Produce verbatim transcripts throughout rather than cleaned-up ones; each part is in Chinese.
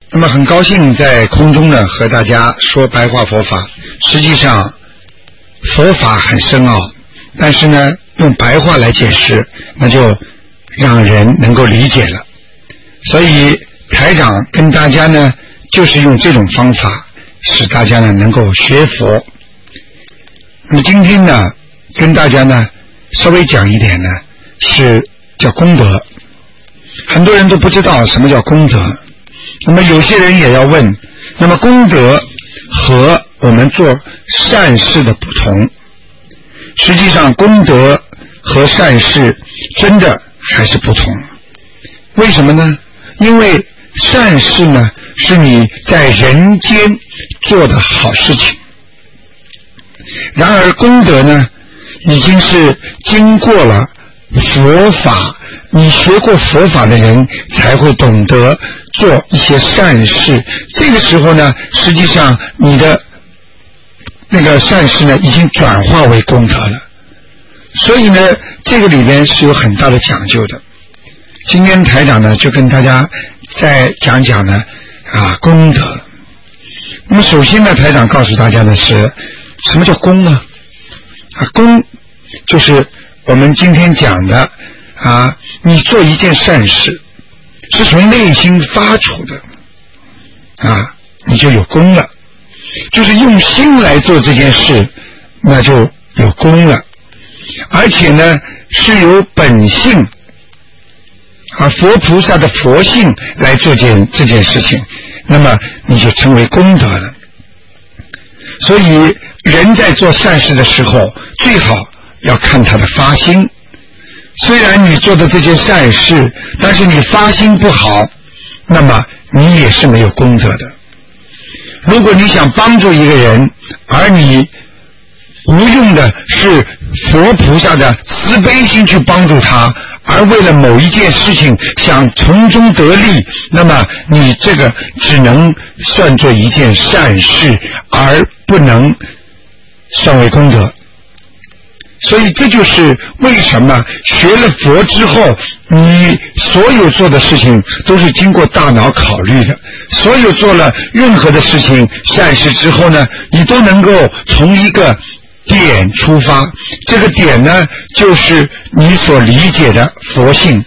那么很高兴在空中呢和大家说白话佛法。实际上佛法很深奥，但是呢用白话来解释，那就让人能够理解了。所以台长跟大家呢就是用这种方法使大家呢能够学佛。那么今天呢跟大家呢稍微讲一点呢是叫功德。很多人都不知道什么叫功德，那么有些人也要问，那么功德和我们做善事的不同，实际上功德和善事真的还是不同。为什么呢？因为善事呢是你在人间做的好事情，然而功德呢已经是经过了佛法，你学过佛法的人才会懂得做一些善事。这个时候呢实际上你的那个善事呢已经转化为功德了。所以呢这个里面是有很大的讲究的。今天台长呢就跟大家再讲讲呢啊功德。那么首先呢台长告诉大家的是什么叫功呢？啊功就是我们今天讲的啊你做一件善事是从内心发出的啊你就有功了，就是用心来做这件事那就有功了，而且呢是由本性啊佛菩萨的佛性来做件这件事情，那么你就成为功德了。所以人在做善事的时候最好要看他的发心。虽然你做的这件善事，但是你发心不好，那么你也是没有功德的。如果你想帮助一个人，而你无用的是佛菩萨的慈悲心去帮助他，而为了某一件事情想从中得利，那么你这个只能算作一件善事，而不能算为功德。所以这就是为什么学了佛之后，你所有做的事情都是经过大脑考虑的，所有做了任何的事情善事之后呢，你都能够从一个点出发，这个点呢就是你所理解的佛性。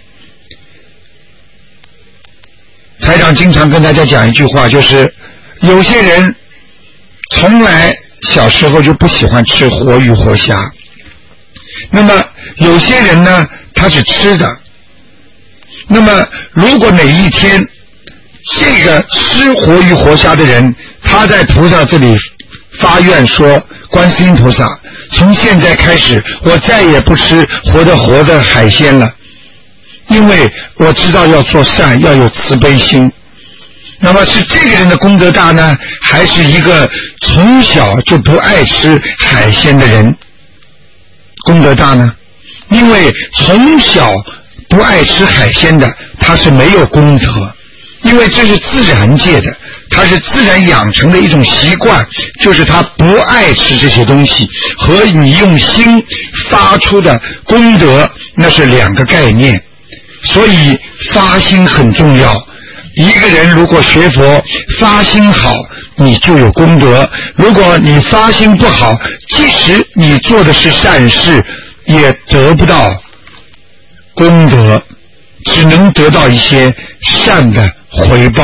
台长经常跟大家讲一句话，就是有些人从来小时候就不喜欢吃活鱼活虾，那么有些人呢他是吃的，那么如果哪一天这个吃活鱼活虾的人他在菩萨这里发愿说，观世音菩萨从现在开始我再也不吃活的活的海鲜了，因为我知道要做善，要有慈悲心。那么是这个人的功德大呢，还是一个从小就不爱吃海鲜的人功德大呢？因为从小不爱吃海鲜的他是没有功德，因为这是自然界的，他是自然养成的一种习惯，就是他不爱吃这些东西，和你用心发出的功德那是两个概念。所以发心很重要，一个人如果学佛发心好，你就有功德。如果你发心不好，即使你做的是善事也得不到功德，只能得到一些善的回报。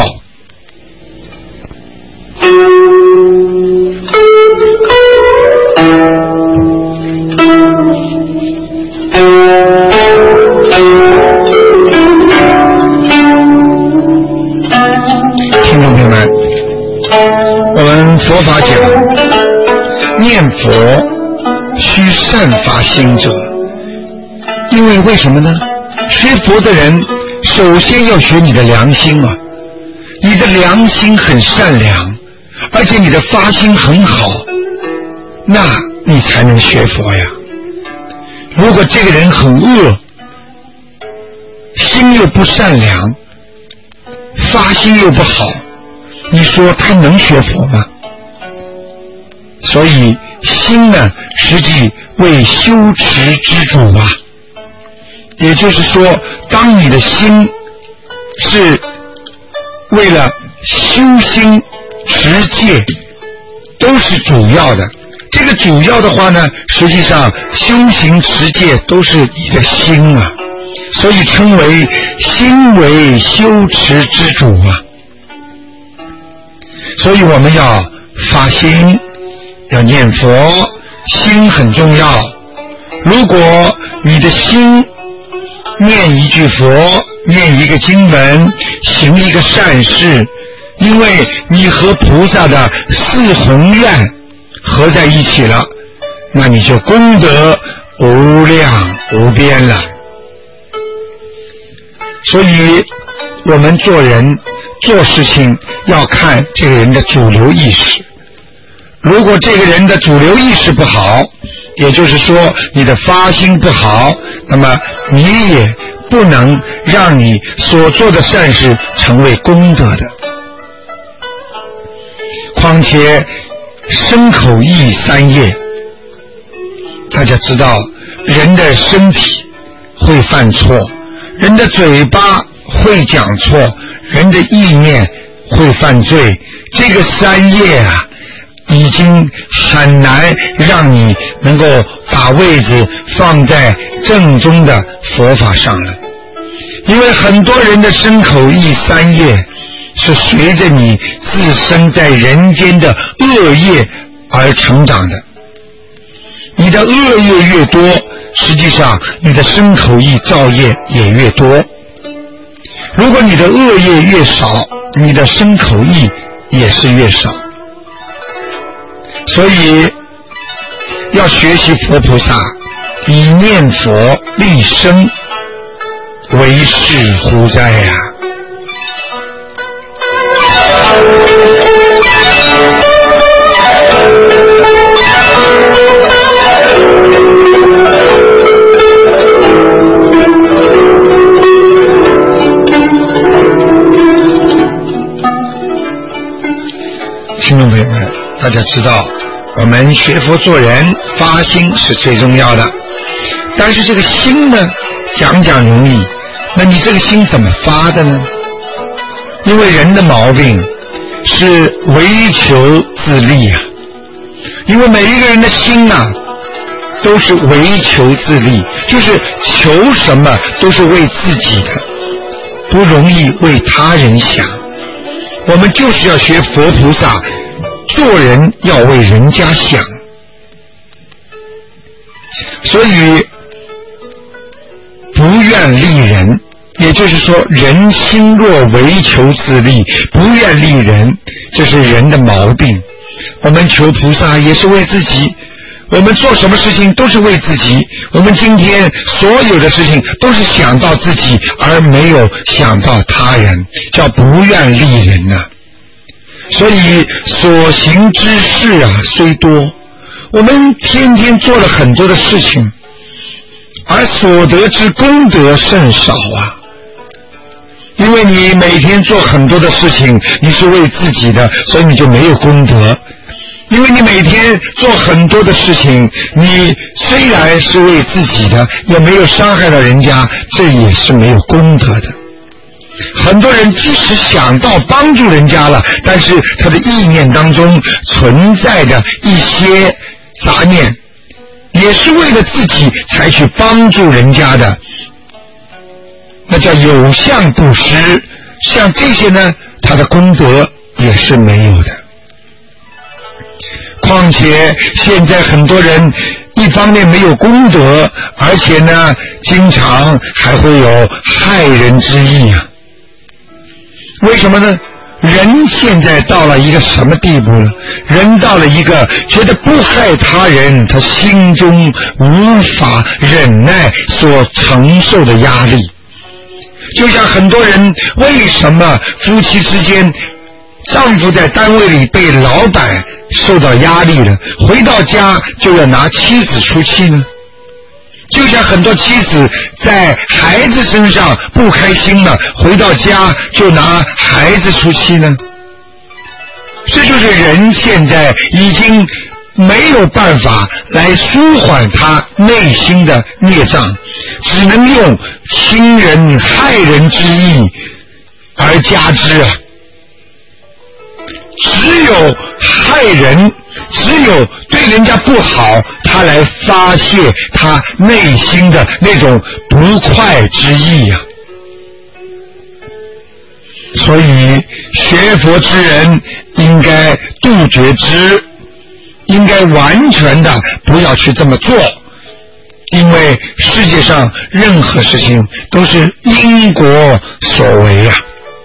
听众朋友们，我们佛法讲念佛须善发心者，因为为什么呢？学佛的人首先要学你的良心啊，你的良心很善良，而且你的发心很好，那你才能学佛呀。如果这个人很恶，心又不善良，发心又不好，你说他能学佛吗？所以心呢实际为修持之主啊。也就是说，当你的心是为了修心持戒都是主要的。这个主要的话呢，实际上修行持戒都是你的心啊，所以称为心为修持之主啊。所以我们要发心，要念佛，心很重要。如果你的心念一句佛，念一个经文，行一个善事，因为你和菩萨的四宏愿合在一起了，那你就功德无量无边了。所以我们做人做事情要看这个人的主流意识。如果这个人的主流意识不好，也就是说你的发心不好，那么你也不能让你所做的善事成为功德的。况且身口意三业，大家知道人的身体会犯错，人的嘴巴会讲错，人的意念会犯罪，这个三业啊已经很难让你能够把位置放在正宗的佛法上了。因为很多人的身口意三业是随着你自身在人间的恶业而成长的，你的恶业越多，实际上你的身口意造业也越多。如果你的恶业越少，你的身口意也是越少。所以要学习佛菩萨，以念佛立身为是乎哉呀、啊！听众朋友们，大家知道我们学佛做人发心是最重要的，但是这个心呢讲讲容易，那你这个心怎么发的呢？因为人的毛病是唯求自利啊，因为每一个人的心啊都是唯求自利，就是求什么都是为自己的，不容易为他人想。我们就是要学佛菩萨，做人要为人家想。所以不愿利人，也就是说人心若唯求自利，不愿利人，这是人的毛病。我们求菩萨也是为自己，我们做什么事情都是为自己，我们今天所有的事情都是想到自己而没有想到他人，叫不愿利人啊。所以所行之事啊虽多，我们天天做了很多的事情，而所得之功德甚少啊。因为你每天做很多的事情，你是为自己的，所以你就没有功德。因为你每天做很多的事情，你虽然是为自己的，也没有伤害到人家，这也是没有功德的。很多人即使想到帮助人家了，但是他的意念当中存在着一些杂念，也是为了自己才去帮助人家的，那叫有相布施。像这些呢，他的功德也是没有的。况且现在很多人一方面没有功德，而且呢经常还会有害人之意啊。为什么呢？人现在到了一个什么地步呢？人到了一个觉得不害他人，他心中无法忍耐所承受的压力。就像很多人为什么夫妻之间，丈夫在单位里被老板受到压力了，回到家就要拿妻子出气呢？就像很多妻子在孩子身上不开心了，回到家就拿孩子出气呢？这就是人现在已经没有办法来舒缓他内心的孽障，只能用亲人害人之意而加之啊。 只有害人，只有对人家不好，他来发泄他内心的那种不快之意呀、啊。所以学佛之人应该杜绝之，应该完全的不要去这么做，因为世界上任何事情都是因果所为呀、啊。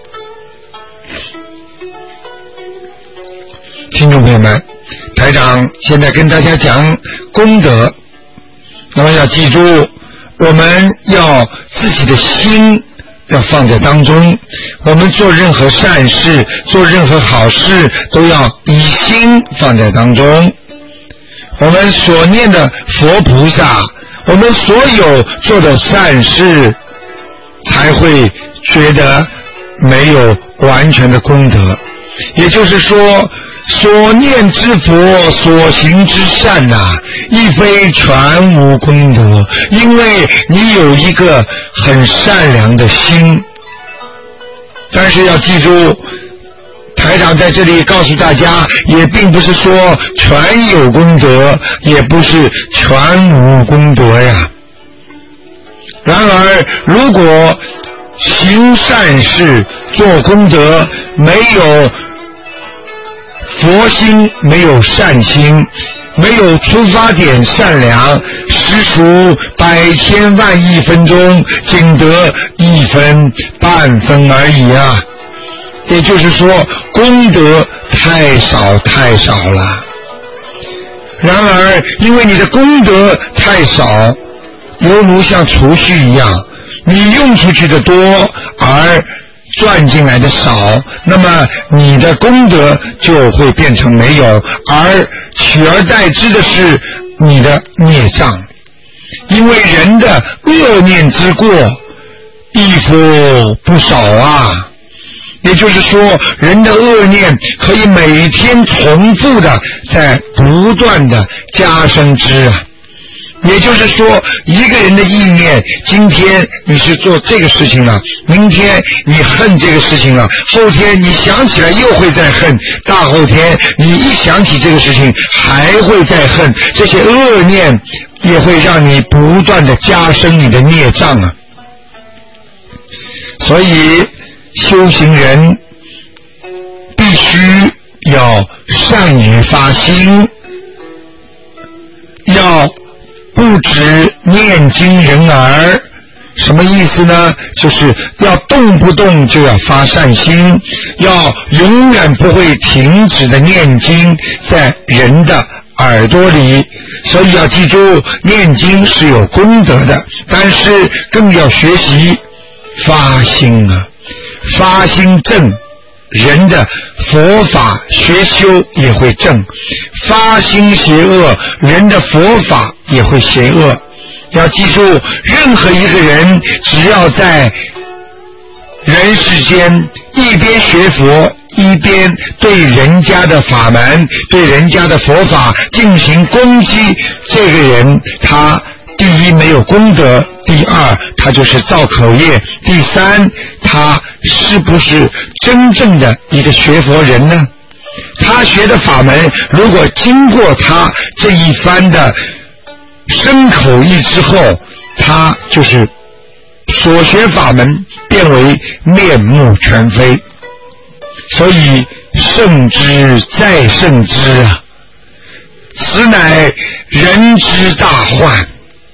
听众朋友们，台长现在跟大家讲功德，那么要记住，我们要自己的心要放在当中，我们做任何善事，做任何好事，都要以心放在当中。我们所念的佛菩萨，我们所有做的善事，才会觉得没有完全的功德。也就是说，所念之佛，所行之善呐、啊，亦非全无功德，因为你有一个很善良的心。但是要记住，台长在这里告诉大家，也并不是说全有功德，也不是全无功德呀。然而，如果行善事、做功德，没有佛心，没有善心，没有出发点善良，实属百千万亿分中仅得一分半分而已啊！也就是说，功德太少太少了。然而，因为你的功德太少，犹如像储蓄一样，你用出去的多，而赚进来的少，那么你的功德就会变成没有，而取而代之的是你的孽障。因为人的恶念之过亦复不少啊，也就是说，人的恶念可以每天重复的在不断的加深之啊。也就是说，一个人的意念，今天你是做这个事情了，明天你恨这个事情了，后天你想起来又会再恨，大后天你一想起这个事情还会再恨，这些恶念也会让你不断的加深你的孽障啊。所以修行人必须要善于发心，要不止念经人儿，什么意思呢？就是要动不动就要发善心，要永远不会停止的念经在人的耳朵里。所以要记住，念经是有功德的，但是更要学习发心啊，发心正，人的佛法学修也会正，发心邪恶，人的佛法也会邪恶。要记住，任何一个人只要在人世间一边学佛，一边对人家的法门，对人家的佛法进行攻击，这个人他第一没有功德，第二他就是造口业，第三他是不是真正的一个学佛人呢？他学的法门如果经过他这一番的深口意之后，他就是所学法门变为面目全非。所以圣之再圣之啊，此乃人之大患。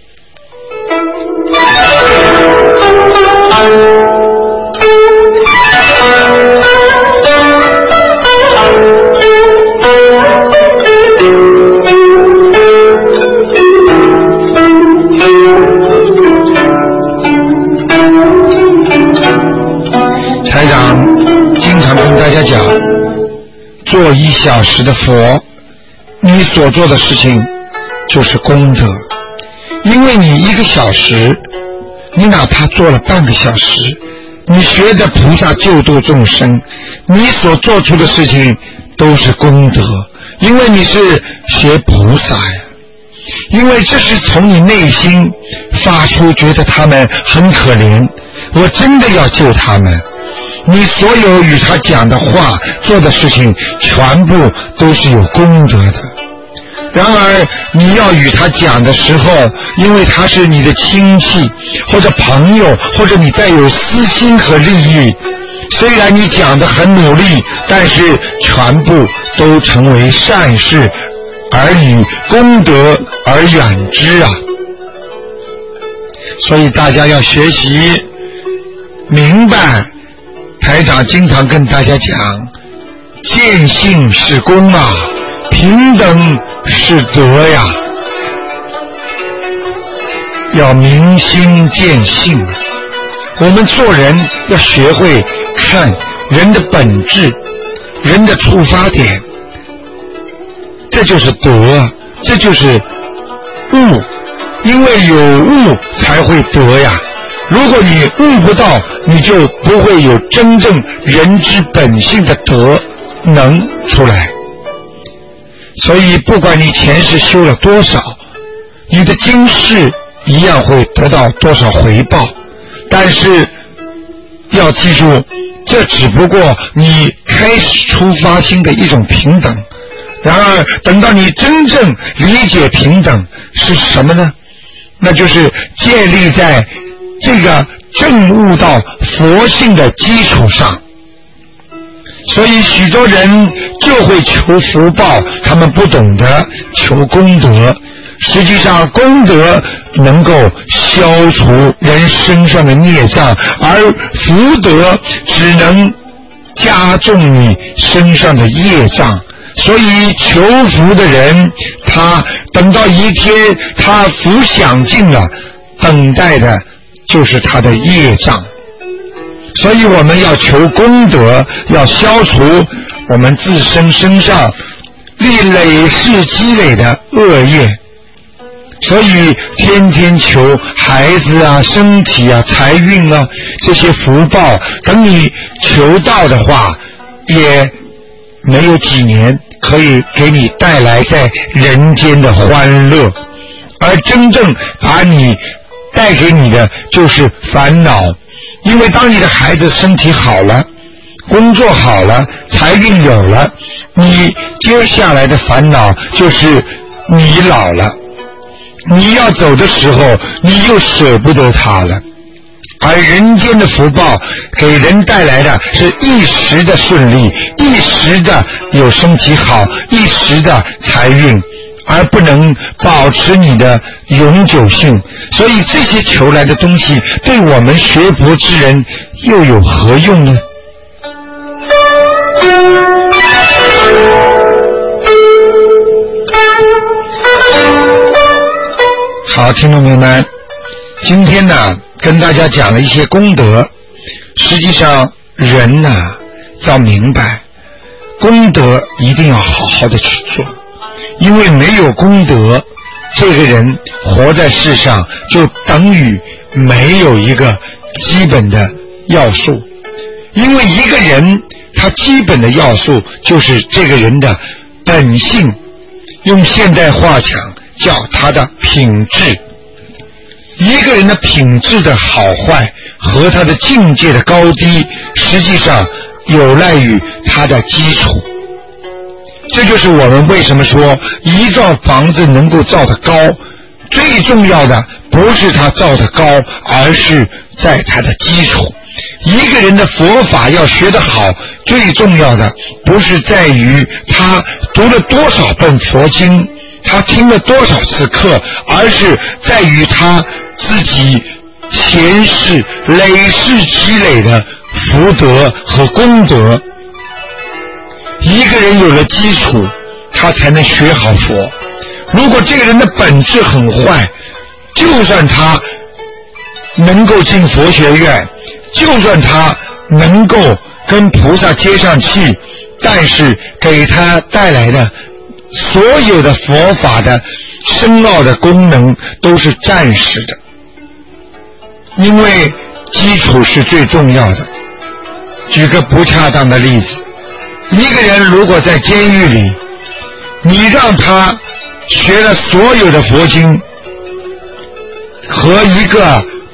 台长经常跟大家讲，做一小时的佛，你所做的事情就是功德。因为你一个小时，你哪怕做了半个小时，你学的菩萨救度众生，你所做出的事情都是功德，因为你是学菩萨呀。因为这是从你内心发出，觉得他们很可怜，我真的要救他们。 你所有与他讲的话、做的事情，全部都是有功德的。然而你要与他讲的时候，因为他是你的亲戚或者朋友，或者你带有私心和利益，虽然你讲得很努力，但是全部都成为善事，而与功德而远之啊！所以大家要学习明白，台长经常跟大家讲，见性是功啊，平等是德呀，要明心见性。我们做人要学会看人的本质，人的出发点，这就是德，这就是悟，因为有悟才会德呀。如果你悟不到，你就不会有真正人之本性的德能出来。所以不管你前世修了多少，你的今世一样会得到多少回报。但是要记住，这只不过你开始出发心的一种平等。然而等到你真正理解平等是什么呢？那就是建立在这个证悟到佛性的基础上。所以许多人就会求福报，他们不懂得求功德。实际上功德能够消除人身上的孽障，而福德只能加重你身上的业障。所以求福的人，他等到一天他福享尽了，等待的就是他的业障。所以我们要求功德，要消除我们自身身上历累世积累的恶业。所以天天求孩子啊、身体啊、财运啊这些福报，等你求到的话，也没有几年可以给你带来在人间的欢乐，而真正把你带给你的就是烦恼。因为当你的孩子身体好了，工作好了，财运有了，你接下来的烦恼就是你老了，你要走的时候你又舍不得他了。而人间的福报给人带来的是一时的顺利，一时的有身体好，一时的财运，而不能保持你的永久性。所以这些求来的东西对我们学佛之人又有何用呢？好，听众朋友们，今天呢跟大家讲了一些功德。实际上人呢要明白，功德一定要好好的去做，因为没有功德，这个人活在世上就等于没有一个基本的要素。因为一个人他基本的要素就是这个人的本性，用现代话讲叫他的品质。一个人的品质的好坏和他的境界的高低，实际上有赖于他的基础。这就是我们为什么说一幢房子能够造得高，最重要的不是他造得高，而是在他的基础。一个人的佛法要学得好，最重要的不是在于他读了多少本佛经，他听了多少次课，而是在于他自己前世累世积累的福德和功德。一个人有了基础，他才能学好佛。如果这个人的本质很坏，就算他能够进佛学院，就算他能够跟菩萨接上气，但是给他带来的所有的佛法的深奥的功能都是暂时的。因为基础是最重要的。举个不恰当的例子，一个人如果在监狱里，你让他学了所有的佛经和一个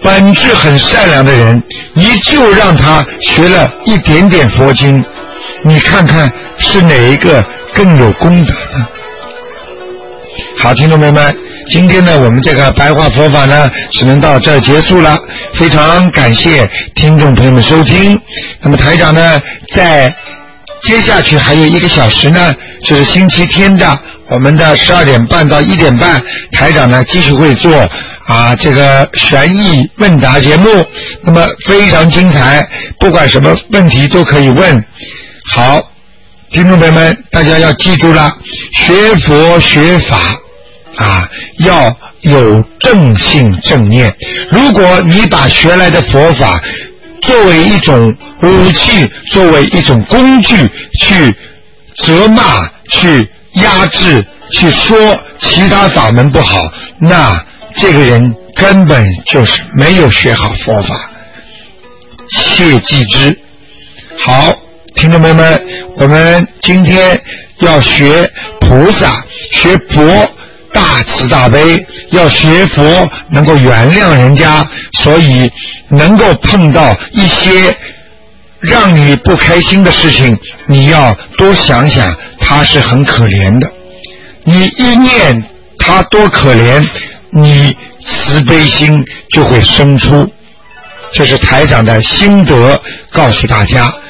本质很善良的人，你就让他学了一点点佛经，你看看是哪一个更有功德呢？好，听众朋友们，今天呢我们这个白话佛法呢只能到这儿结束了，非常感谢听众朋友们收听。那么台长呢在接下去还有一个小时呢，就是星期天的我们的十二点半到一点半，台长呢继续会做啊这个悬疑问答节目，那么非常精彩，不管什么问题都可以问。好，听众朋友们，大家要记住了，学佛学法啊要有正信正念。如果你把学来的佛法作为一种武器，作为一种工具去责骂，去压制，去说其他法门不好，那这个人根本就是没有学好佛法，切记之。好，听众朋友们，我们今天要学菩萨，学佛大慈大悲，要学佛能够原谅人家，所以能够碰到一些让你不开心的事情，你要多想想他是很可怜的，你一念他多可怜，你慈悲心就会生出，这是台长的心得告诉大家。